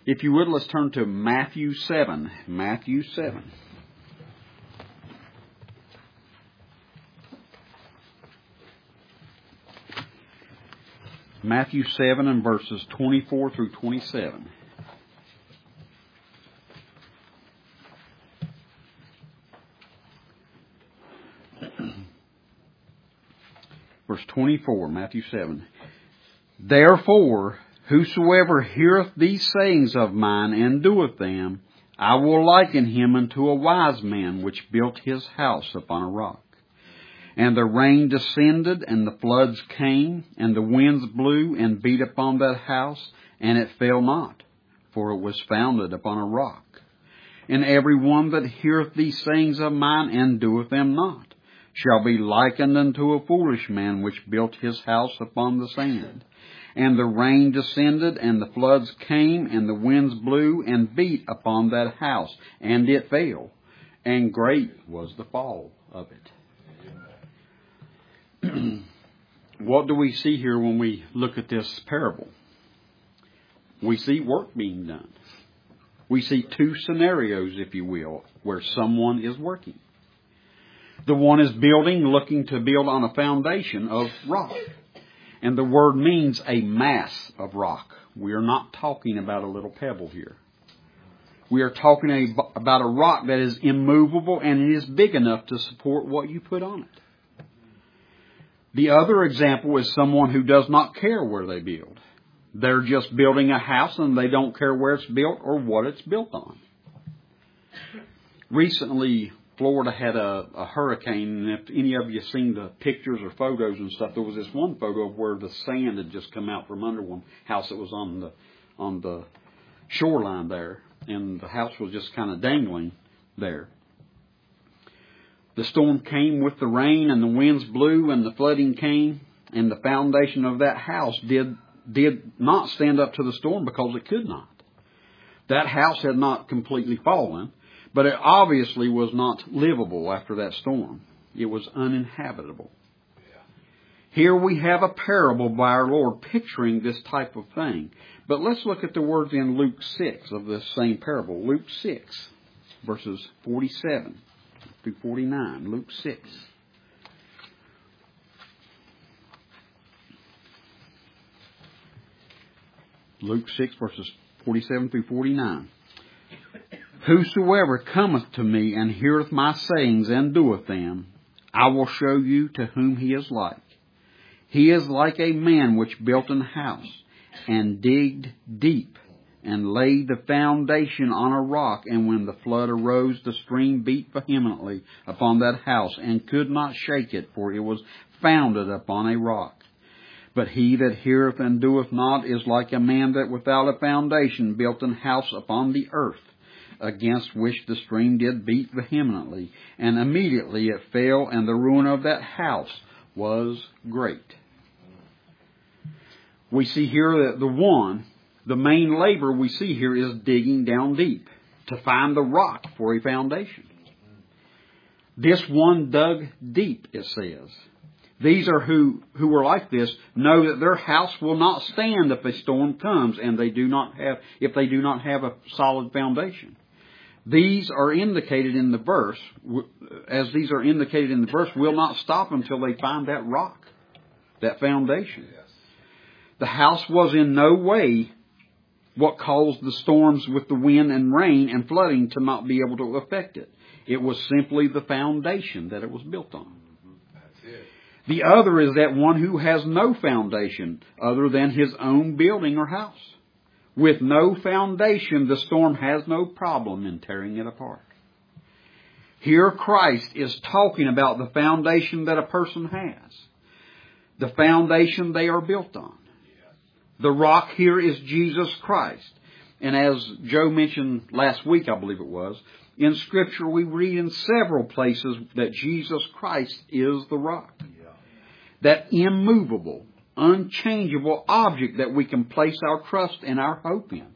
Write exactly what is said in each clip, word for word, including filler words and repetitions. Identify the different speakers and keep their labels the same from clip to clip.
Speaker 1: If you would, let's turn to Matthew seven. Matthew seven. Matthew seven and verses twenty-four through twenty-seven. Verse twenty-four, Matthew seven. Therefore, whosoever heareth these sayings of mine and doeth them, I will liken him unto a wise man which built his house upon a rock. And the rain descended, and the floods came, and the winds blew and beat upon that house, and it fell not, for it was founded upon a rock. And every one that heareth these sayings of mine and doeth them not, shall be likened unto a foolish man which built his house upon the sand. And the rain descended, and the floods came, and the winds blew and beat upon that house, and it fell. And great was the fall of it. What do we see here when we look at this parable? We see work being done. We see two scenarios, if you will, where someone is working. The one is building, looking to build on a foundation of rock. And the word means a mass of rock. We are not talking about a little pebble here. We are talking a, about a rock that is immovable and it is big enough to support what you put on it. The other example is someone who does not care where they build. They're just building a house and they don't care where it's built or what it's built on. Recently, Florida had a, a hurricane, and if any of you seen the pictures or photos and stuff, there was this one photo of where the sand had just come out from under one house that was on the on the shoreline there, and the house was just kind of dangling there. The storm came with the rain, and the winds blew, and the flooding came, and the foundation of that house did did not stand up to the storm because it could not. That house had not completely fallen, but it obviously was not livable after that storm. It was uninhabitable. Here we have a parable by our Lord picturing this type of thing. But let's look at the words in Luke six of this same parable. Luke six, verses forty-seven through forty-nine. Luke six. Luke six, verses forty-seven through forty-nine. Whosoever cometh to me and heareth my sayings and doeth them, I will show you to whom he is like. He is like a man which built an house, and digged deep, and laid the foundation on a rock. And when the flood arose, the stream beat vehemently upon that house, and could not shake it, for it was founded upon a rock. But he that heareth and doeth not is like a man that without a foundation built an house upon the earth, against which the stream did beat vehemently, and immediately it fell, and the ruin of that house was great. We see here that the one, the main labor we see here is digging down deep to find the rock for a foundation. This one dug deep, it says. These are who, who are like this, know that their house will not stand if a storm comes, and they do not have, if they do not have a solid foundation. These are indicated in the verse, as these are indicated in the verse, will not stop until they find that rock, that foundation. Yes. The house was in no way what caused the storms with the wind and rain and flooding to not be able to affect it. It was simply the foundation that it was built on. That's it. The other is that one who has no foundation other than his own building or house. With no foundation, the storm has no problem in tearing it apart. Here Christ is talking about the foundation that a person has. The foundation they are built on. The rock here is Jesus Christ. And as Joe mentioned last week, I believe it was, in Scripture we read in several places that Jesus Christ is the rock. That immovable, unchangeable object that we can place our trust and our hope in.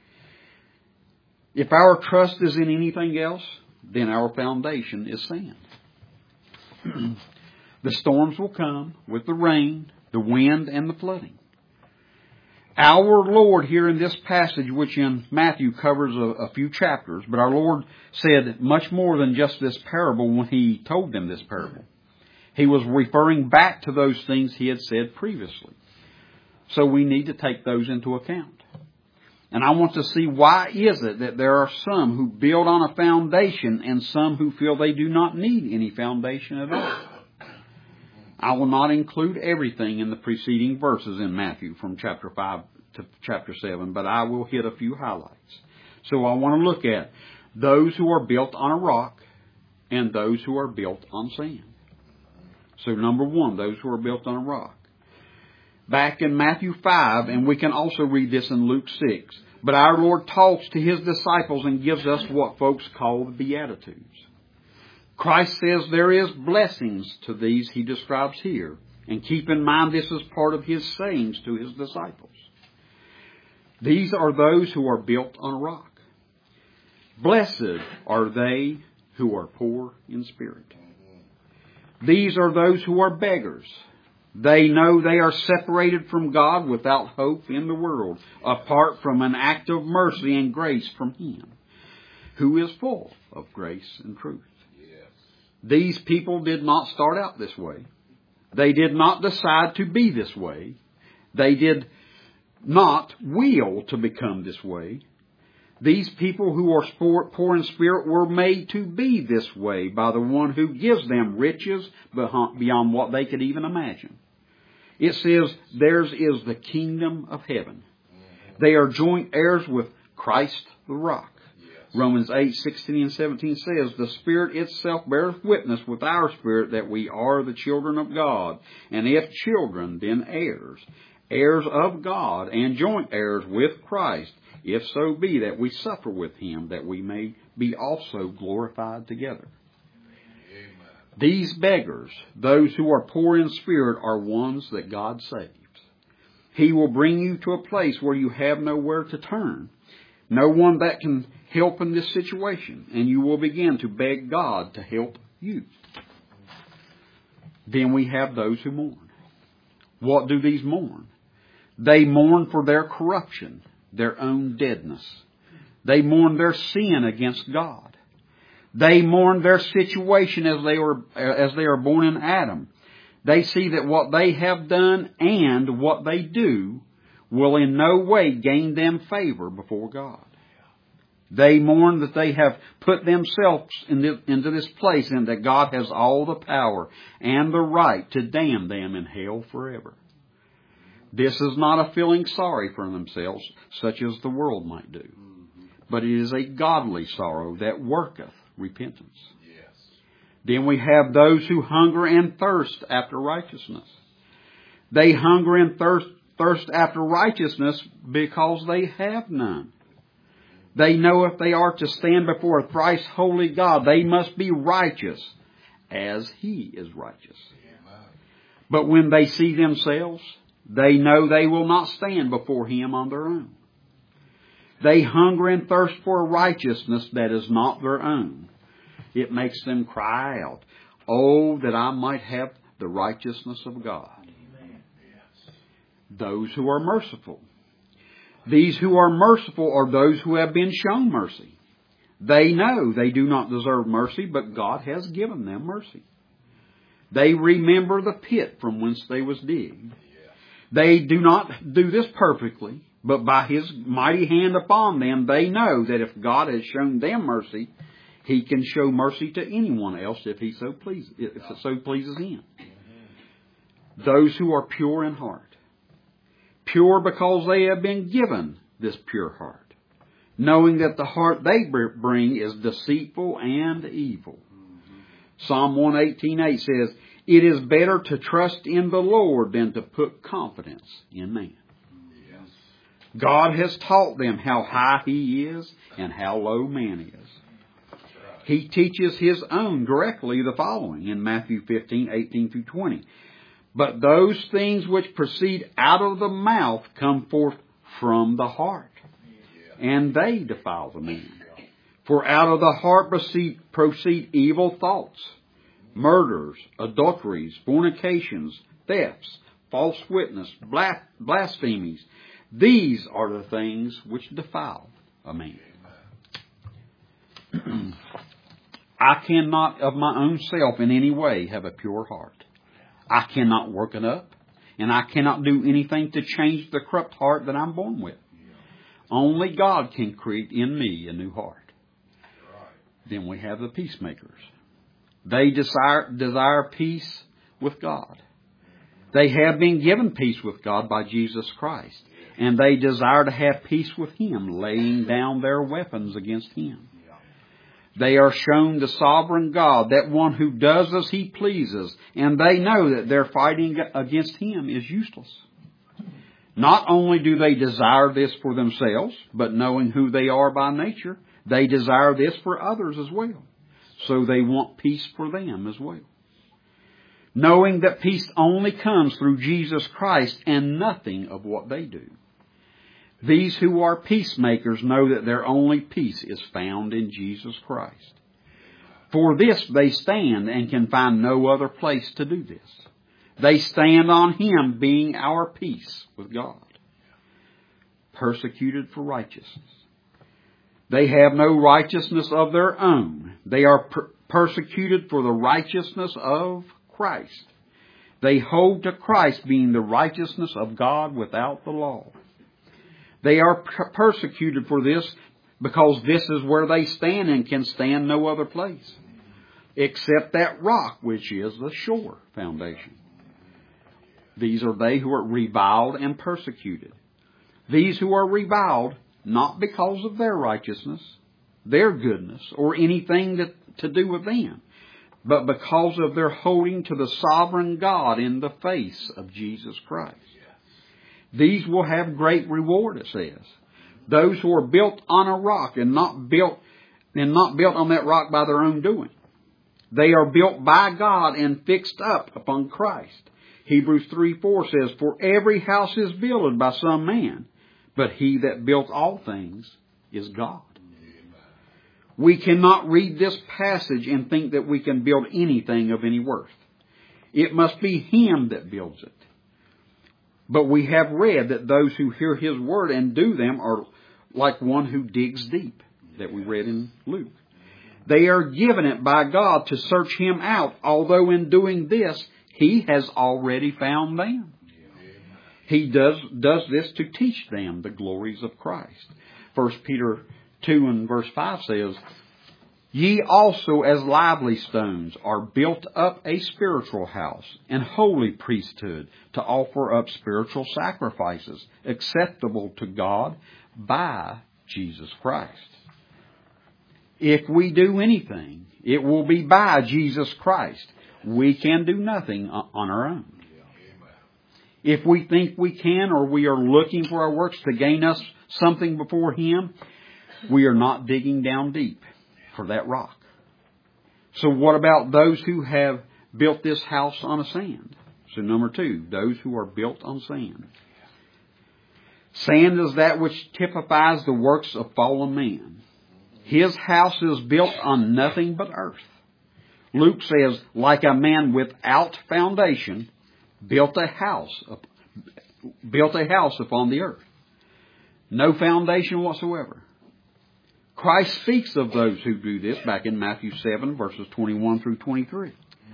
Speaker 1: If our trust is in anything else, then our foundation is sand. The storms will come with the rain, the wind, and the flooding. Our Lord here in this passage, which in Matthew covers a, a few chapters, but our Lord said much more than just this parable when He told them this parable. He was referring back to those things He had said previously. So we need to take those into account. And I want to see why is it that there are some who build on a foundation and some who feel they do not need any foundation at all. I will not include everything in the preceding verses in Matthew from chapter five to chapter seven, but I will hit a few highlights. So I want to look at those who are built on a rock and those who are built on sand. So number one, those who are built on a rock. Back in Matthew five, and we can also read this in Luke six, but our Lord talks to His disciples and gives us what folks call the Beatitudes. Christ says there is blessings to these He describes here. And keep in mind this is part of His sayings to His disciples. These are those who are built on a rock. Blessed are they who are poor in spirit. These are those who are beggars. They know they are separated from God without hope in the world, apart from an act of mercy and grace from Him, who is full of grace and truth. These people did not start out this way. They did not decide to be this way. They did not will to become this way. These people who are poor in spirit were made to be this way by the one who gives them riches beyond what they could even imagine. It says theirs is the kingdom of heaven. They are joint heirs with Christ the rock. Romans eight, sixteen and seventeen says, the Spirit itself beareth witness with our spirit that we are the children of God. And if children, then heirs, heirs of God, and joint heirs with Christ, if so be that we suffer with Him, that we may be also glorified together. Amen. These beggars, those who are poor in spirit, are ones that God saves. He will bring you to a place where you have nowhere to turn. No one that can help in this situation, and you will begin to beg God to help you. Then we have those who mourn. What do these mourn? They mourn for their corruption, their own deadness. They mourn their sin against God. They mourn their situation as they were as they are born in Adam. They see that what they have done and what they do will in no way gain them favor before God. They mourn that they have put themselves in the, into this place and that God has all the power and the right to damn them in hell forever. This is not a feeling sorry for themselves, such as the world might do, but it is a godly sorrow that worketh repentance. Yes. Then we have those who hunger and thirst after righteousness. They hunger and thirst, thirst after righteousness because they have none. They know if they are to stand before a thrice holy God, they must be righteous as He is righteous. But when they see themselves, they know they will not stand before Him on their own. They hunger and thirst for a righteousness that is not their own. It makes them cry out, "Oh, that I might have the righteousness of God." Amen. Yes. Those who are merciful. These who are merciful are those who have been shown mercy. They know they do not deserve mercy, but God has given them mercy. They remember the pit from whence they was digged. They do not do this perfectly, but by His mighty hand upon them, they know that if God has shown them mercy, He can show mercy to anyone else if He so pleases, if it so pleases Him. Those who are pure in heart. Pure because they have been given this pure heart, knowing that the heart they bring is deceitful and evil. Mm-hmm. Psalm one eighteen eight says, "It is better to trust in the Lord than to put confidence in man." Yes. God has taught them how high He is and how low man is. Right. He teaches His own directly the following in Matthew fifteen eighteen through twenty. But those things which proceed out of the mouth come forth from the heart, and they defile the man. For out of the heart proceed, proceed evil thoughts, murders, adulteries, fornications, thefts, false witness, blasphemies. These are the things which defile a man. I cannot of my own self in any way have a pure heart. I cannot work it up, and I cannot do anything to change the corrupt heart that I'm born with. Only God can create in me a new heart. Then we have the peacemakers. They desire, desire peace with God. They have been given peace with God by Jesus Christ. And they desire to have peace with Him, laying down their weapons against Him. They are shown the sovereign God, that one who does as He pleases, and they know that their fighting against Him is useless. Not only do they desire this for themselves, but knowing who they are by nature, they desire this for others as well. So they want peace for them as well. Knowing that peace only comes through Jesus Christ and nothing of what they do. These who are peacemakers know that their only peace is found in Jesus Christ. For this they stand and can find no other place to do this. They stand on Him being our peace with God. Persecuted for righteousness. They have no righteousness of their own. They are per- persecuted for the righteousness of Christ. They hold to Christ being the righteousness of God without the law. They are per- persecuted for this because this is where they stand and can stand no other place except that rock which is the sure foundation. These are they who are reviled and persecuted. These who are reviled not because of their righteousness, their goodness, or anything that to do with them, but because of their holding to the sovereign God in the face of Jesus Christ. These will have great reward, it says. Those who are built on a rock and not built and not built on that rock by their own doing. They are built by God and fixed up upon Christ. Hebrews three four says, "For every house is builded by some man, but He that built all things is God." We cannot read this passage and think that we can build anything of any worth. It must be Him that builds it. But we have read that those who hear His word and do them are like one who digs deep, that we read in Luke. They are given it by God to search Him out, although in doing this, He has already found them. He does, does this to teach them the glories of Christ. First Peter two and verse five says, "Ye also as lively stones are built up a spiritual house and holy priesthood to offer up spiritual sacrifices acceptable to God by Jesus Christ." If we do anything, it will be by Jesus Christ. We can do nothing on our own. If we think we can, or we are looking for our works to gain us something before Him, we are not digging down deep for that rock. So what about those who have built this house on a sand? So number two, those who are built on sand. Sand is that which typifies the works of fallen man. His house is built on nothing but earth. Luke says, like a man without foundation built a house, built a house upon the earth. No foundation whatsoever. Christ speaks of those who do this back in Matthew seven, verses twenty-one through twenty-three.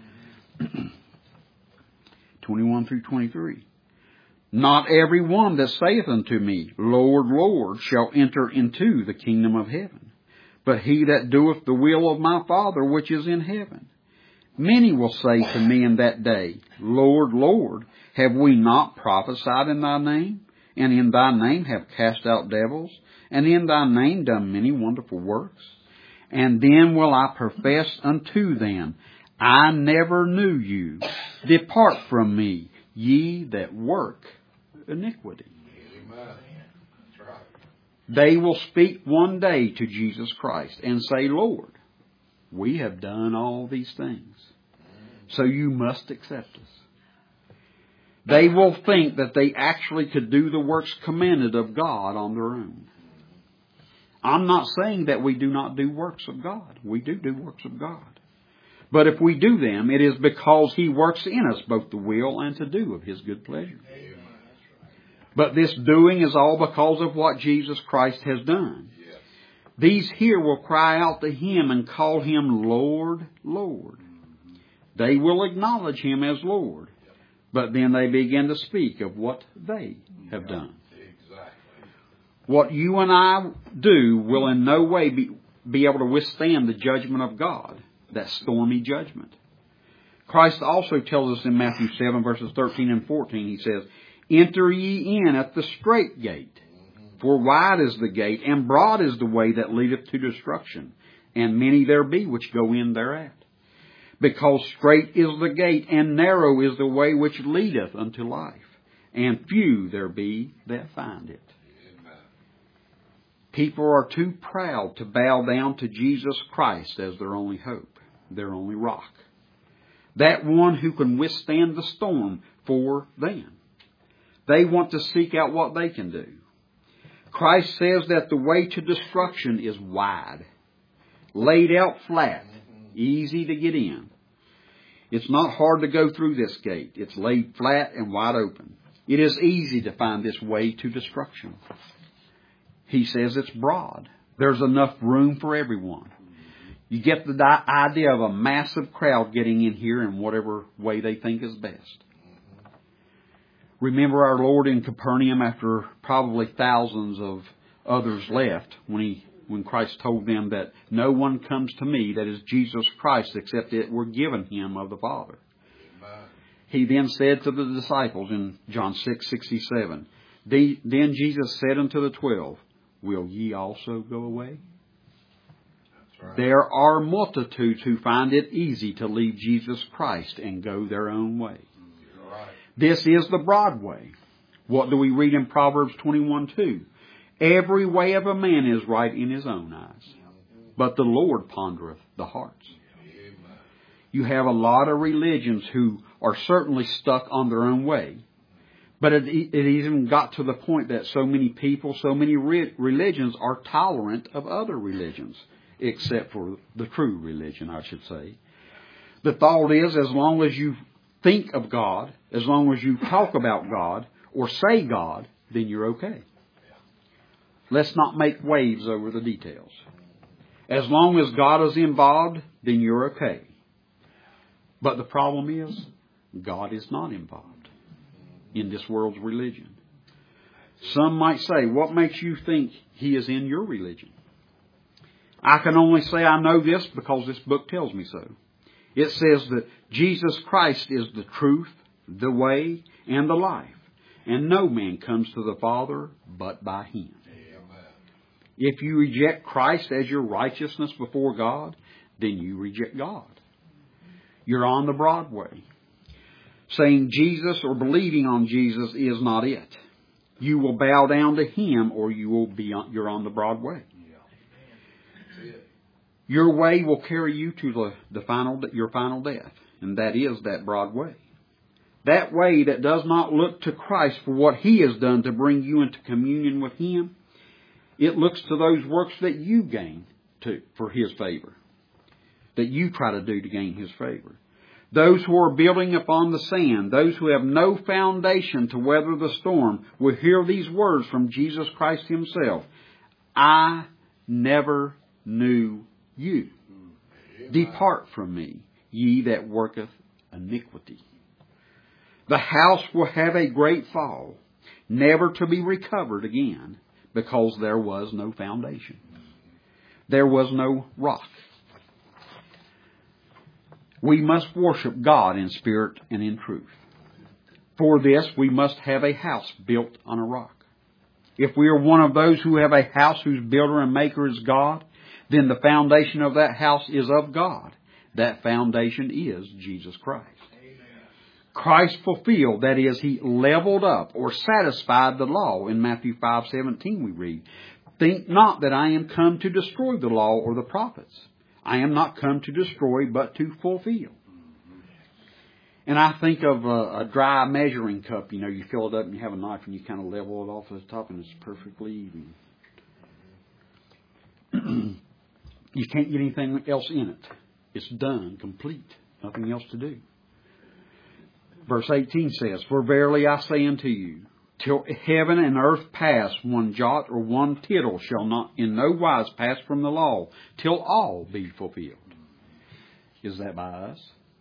Speaker 1: twenty-one through twenty-three. "Not every one that saith unto me, Lord, Lord, shall enter into the kingdom of heaven, but he that doeth the will of my Father which is in heaven. Many will say to me in that day, Lord, Lord, have we not prophesied in thy name? And in thy name have cast out devils? And in thy name done many wonderful works? And then will I profess unto them, I never knew you. Depart from me, ye that work iniquity." They will speak one day to Jesus Christ and say, "Lord, we have done all these things, so you must accept us." They will think that they actually could do the works commanded of God on their own. I'm not saying that we do not do works of God. We do do works of God. But if we do them, it is because He works in us both the will and to do of His good pleasure. But this doing is all because of what Jesus Christ has done. Yes. These here will cry out to Him and call Him Lord, Lord. Mm-hmm. They will acknowledge Him as Lord. Yep. But then they begin to speak of what they have done. Exactly. What you and I do will in no way be, be able to withstand the judgment of God, that stormy judgment. Christ also tells us in Matthew seven, verses thirteen and fourteen, He says, Enter ye in at the strait gate, for wide is the gate, and broad is the way that leadeth to destruction, and many there be which go in thereat. Because strait is the gate, and narrow is the way which leadeth unto life, and few there be that find it. Amen. People are too proud to bow down to Jesus Christ as their only hope, their only rock. That one who can withstand the storm for them. They want to seek out what they can do. Christ says that the way to destruction is wide, laid out flat, easy to get in. It's not hard to go through this gate. It's laid flat and wide open. It is easy to find this way to destruction. He says it's broad. There's enough room for everyone. You get the idea of a massive crowd getting in here in whatever way they think is best. Remember our Lord in Capernaum after probably thousands of others left when he, when Christ told them that no one comes to me, that is Jesus Christ, except it were given him of the Father. Amen. He then said to the disciples in John six sixty-seven, Then Jesus said unto the twelve, Will ye also go away? That's right. There are multitudes who find it easy to leave Jesus Christ and go their own way. This is the broad way. What do we read in Proverbs twenty-one two? Every way of a man is right in his own eyes, but the Lord pondereth the hearts. You have a lot of religions who are certainly stuck on their own way. But it, it even got to the point that so many people, so many re- religions are tolerant of other religions, except for the true religion, I should say. The thought is, as long as you think of God, as long as you talk about God or say God, then you're okay. Let's not make waves over the details. As long as God is involved, then you're okay. But the problem is, God is not involved in this world's religion. Some might say, what makes you think He is in your religion? I can only say I know this because this book tells me so. It says that Jesus Christ is the truth, the way, and the life. And no man comes to the Father but by Him. Amen. If you reject Christ as your righteousness before God, then you reject God. You're on the broad way. Saying Jesus or believing on Jesus is not it. You will bow down to Him or you will be on, you're on the broad way. Your way will carry you to the, the final, your final death, and that is that broad way. That way that does not look to Christ for what He has done to bring you into communion with Him. It looks to those works that you gain to, for His favor, that you try to do to gain His favor. Those who are building upon the sand, those who have no foundation to weather the storm, will hear these words from Jesus Christ Himself. I never knew you. Amen. Depart from me, ye that worketh iniquity. The house will have a great fall, never to be recovered again, because there was no foundation. There was no rock. We must worship God in spirit and in truth. For this, we must have a house built on a rock. If we are one of those who have a house whose builder and maker is God, then the foundation of that house is of God. That foundation is Jesus Christ. Amen. Christ fulfilled, that is, He leveled up or satisfied the law. In Matthew five seventeen we read, Think not that I am come to destroy the law or the prophets. I am not come to destroy, but to fulfill. And I think of a, a dry measuring cup. You know, you fill it up and you have a knife and you kind of level it off at the top and it's perfectly even. You can't get anything else in it. It's done, complete. Nothing else to do. Verse eighteen says, For verily I say unto you, Till heaven and earth pass, one jot or one tittle shall not in no wise pass from the law, till all be fulfilled. Is that by us?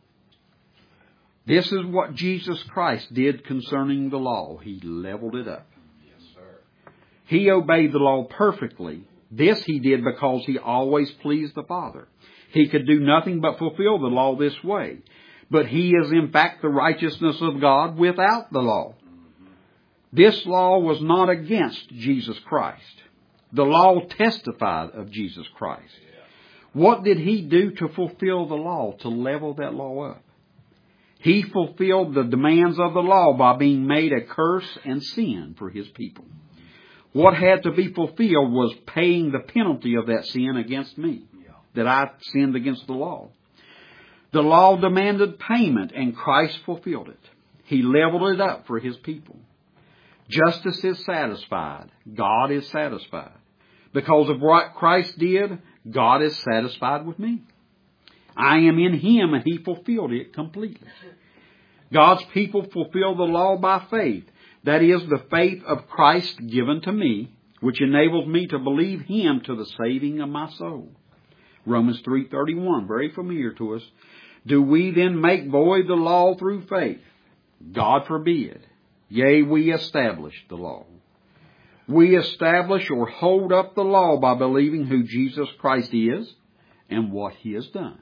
Speaker 1: This is what Jesus Christ did concerning the law. He leveled it up.
Speaker 2: Yes, sir.
Speaker 1: He obeyed the law perfectly. This he did because he always pleased the Father. He could do nothing but fulfill the law this way. But he is in fact the righteousness of God without the law. This law was not against Jesus Christ. The law testified of Jesus Christ. What did he do to fulfill the law, to level that law up? He fulfilled the demands of the law by being made a curse and sin for his people. What had to be fulfilled was paying the penalty of that sin against me, that I sinned against the law. The law demanded payment, and Christ fulfilled it. He leveled it up for his people. Justice is satisfied. God is satisfied. Because of what Christ did, God is satisfied with me. I am in him, and he fulfilled it completely. God's people fulfill the law by faith. That is, the faith of Christ given to me, which enables me to believe him to the saving of my soul. Romans three thirty-one, very familiar to us. Do we then make void the law through faith? God forbid. Yea, we establish the law. We establish or hold up the law by believing who Jesus Christ is and what he has done.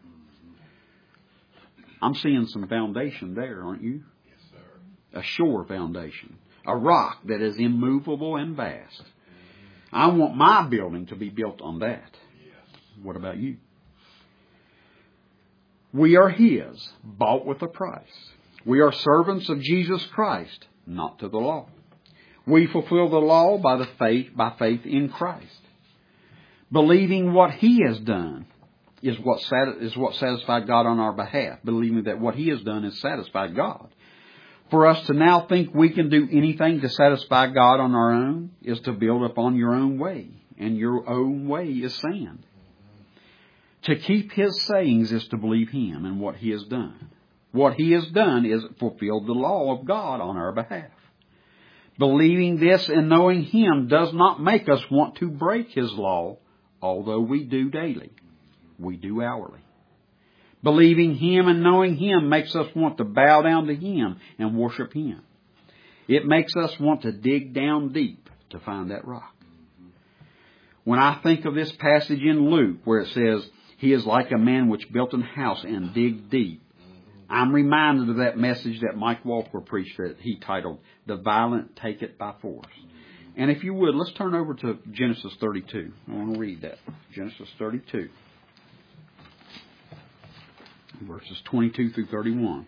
Speaker 1: I'm seeing some foundation there, aren't you?
Speaker 2: Yes, sir.
Speaker 1: A sure foundation. A rock that is immovable and vast. I want my building to be built on that.
Speaker 2: Yes.
Speaker 1: What about you? We are his, bought with a price. We are servants of Jesus Christ, not to the law. We fulfill the law by the faith by faith in Christ. Believing what he has done is what is what satisfied God on our behalf. Believing that what he has done has satisfied God. For us to now think we can do anything to satisfy God on our own is to build upon your own way. And your own way is sand. To keep his sayings is to believe him and what he has done. What he has done is fulfilled the law of God on our behalf. Believing this and knowing him does not make us want to break his law, although we do daily. We do hourly. Believing him and knowing him makes us want to bow down to him and worship him. It makes us want to dig down deep to find that rock. When I think of this passage in Luke where it says, he is like a man which built an house and dig deep, I'm reminded of that message that Mike Walker preached that he titled, The Violent Take It by Force. And if you would, let's turn over to Genesis thirty-two. I want to read that. Genesis thirty-two. Verses twenty-two through thirty-one.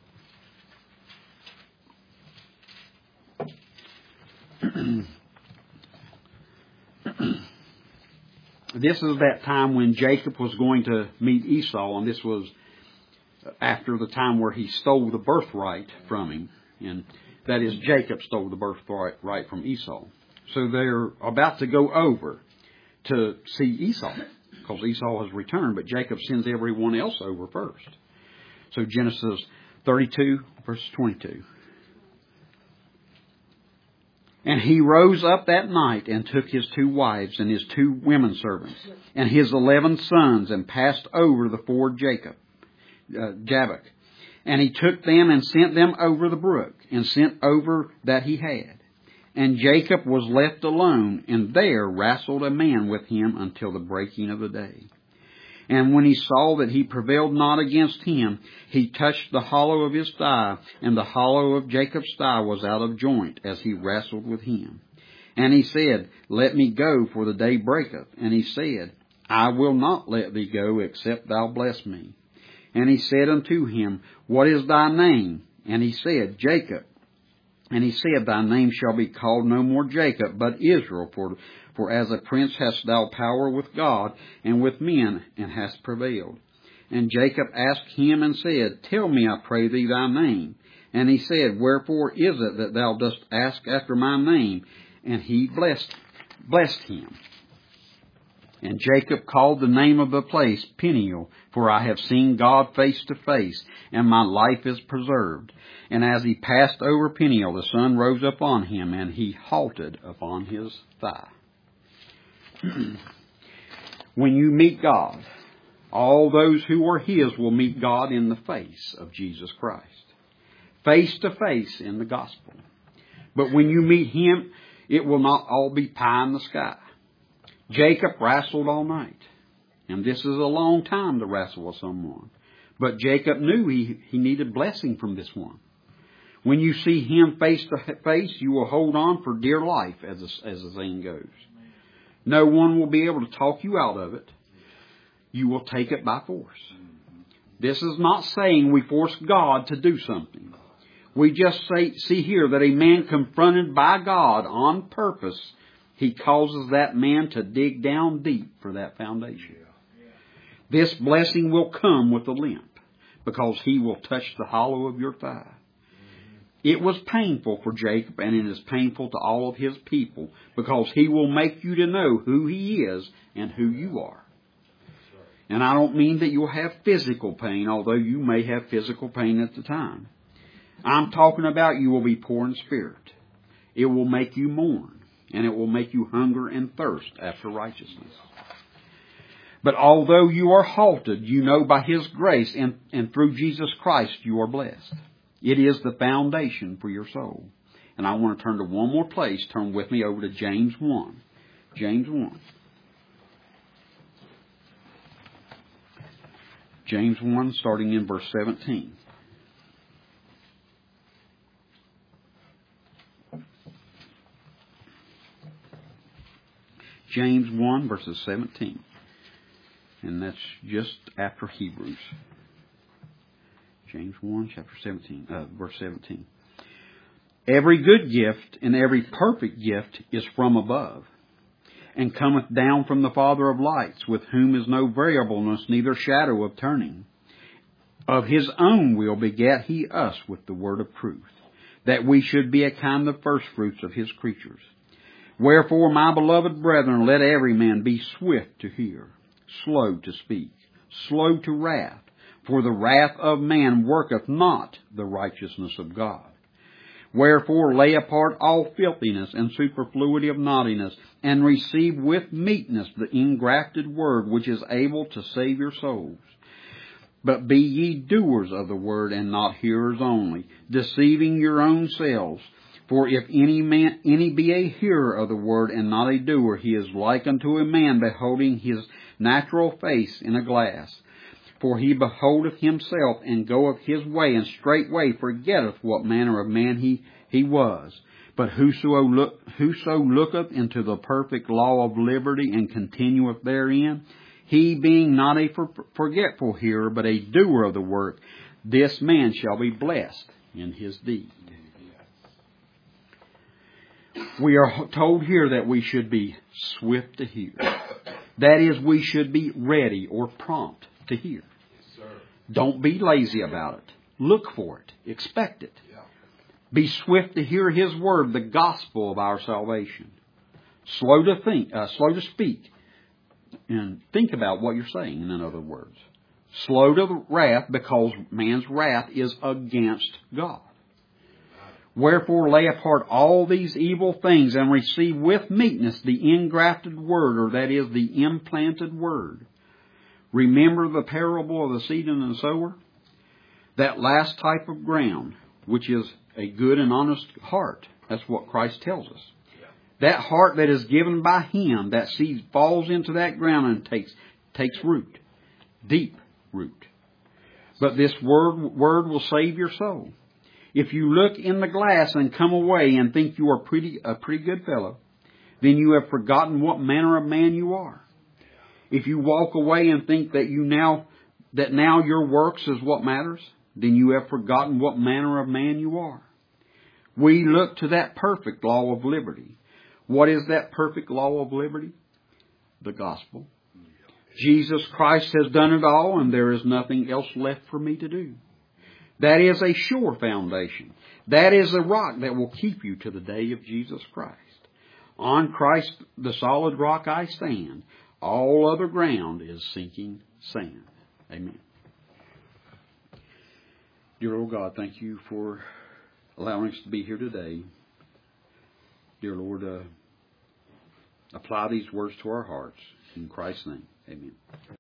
Speaker 1: This is that time when Jacob was going to meet Esau, and this was after the time where he stole the birthright from him. And that is, Jacob stole the birthright from Esau. So they're about to go over to see Esau, because Esau has returned, but Jacob sends everyone else over first. So Genesis thirty-two, verse twenty-two. And he rose up that night and took his two wives and his two women servants and his eleven sons and passed over the ford Jacob, uh, Jabbok. And he took them and sent them over the brook and sent over that he had. And Jacob was left alone, and there wrestled a man with him until the breaking of the day. And when he saw that he prevailed not against him, he touched the hollow of his thigh, and the hollow of Jacob's thigh was out of joint as he wrestled with him. And he said, Let me go, for the day breaketh. And he said, I will not let thee go, except thou bless me. And he said unto him, What is thy name? And he said, Jacob. And he said, Thy name shall be called no more Jacob, but Israel, for, for as a prince hast thou power with God and with men, and hast prevailed. And Jacob asked him and said, Tell me, I pray thee, thy name. And he said, Wherefore is it that thou dost ask after my name? And he blessed, blessed him. And Jacob called the name of the place Peniel, for I have seen God face to face, and my life is preserved. And as he passed over Peniel, the sun rose upon him, and he halted upon his thigh. When you meet God, all those who are his will meet God in the face of Jesus Christ. Face to face in the gospel. But when you meet him, it will not all be pie in the sky. Jacob wrestled all night. And this is a long time to wrestle with someone. But Jacob knew he, he needed blessing from this one. When you see him face to face, you will hold on for dear life, as the, as the saying goes. No one will be able to talk you out of it. You will take it by force. This is not saying we force God to do something. We just say, see here that a man confronted by God on purpose, he causes that man to dig down deep for that foundation. This blessing will come with a limp, because he will touch the hollow of your thigh. It was painful for Jacob, and it is painful to all of his people, because he will make you to know who he is and who you are. And I don't mean that you'll have physical pain, although you may have physical pain at the time. I'm talking about you will be poor in spirit. It will make you mourn, and it will make you hunger and thirst after righteousness. But although you are halted, you know by his grace and, and through Jesus Christ you are blessed. It is the foundation for your soul. And I want to turn to one more place. Turn with me over to James one. James one. James one, starting in verse seventeen. James one, verses seventeen. And that's just after Hebrews. James one, chapter seventeen, uh, verse seventeen. Every good gift and every perfect gift is from above, and cometh down from the Father of lights, with whom is no variableness, neither shadow of turning. Of his own will begat he us with the word of truth, that we should be a kind of firstfruits of his creatures. Wherefore, my beloved brethren, let every man be swift to hear, slow to speak, slow to wrath, for the wrath of man worketh not the righteousness of God. Wherefore lay apart all filthiness and superfluity of naughtiness, and receive with meekness the engrafted word, which is able to save your souls. But be ye doers of the word, and not hearers only, deceiving your own selves. For if any man any be a hearer of the word, and not a doer, he is like unto a man beholding his natural face in a glass. For he beholdeth himself, and goeth his way, and straightway forgetteth what manner of man he, he was. But whoso, look, whoso looketh into the perfect law of liberty, and continueth therein, he being not a for, forgetful hearer, but a doer of the work, this man shall be blessed in his deed. We are told here that we should be swift to hear. That is, we should be ready or prompt to hear.
Speaker 2: Yes, sir.
Speaker 1: Don't be lazy about it. Look for it. Expect it.
Speaker 2: Yeah.
Speaker 1: Be swift to hear his word, the gospel of our salvation. Slow to think, uh, slow to speak, and think about what you're saying, in other words. Slow to wrath, because man's wrath is against God. Wherefore lay apart all these evil things, and receive with meekness the engrafted word, or that is, the implanted word. Remember the parable of the seed and the sower? That last type of ground, which is a good and honest heart. That's what Christ tells us. That heart that is given by him, that seed falls into that ground and takes takes root. Deep root. But this word, word will save your soul. If you look in the glass and come away and think you are pretty, a pretty good fellow, then you have forgotten what manner of man you are. If you walk away and think that you now, that now your works is what matters, then you have forgotten what manner of man you are. We look to that perfect law of liberty. What is that perfect law of liberty? The gospel. Jesus Christ has done it all, and there is nothing else left for me to do. That is a sure foundation. That is a rock that will keep you to the day of Jesus Christ. On Christ, the solid rock, I stand. All other ground is sinking sand. Amen. Dear Lord God, thank you for allowing us to be here today. Dear Lord, uh, apply these words to our hearts. In Christ's name, amen.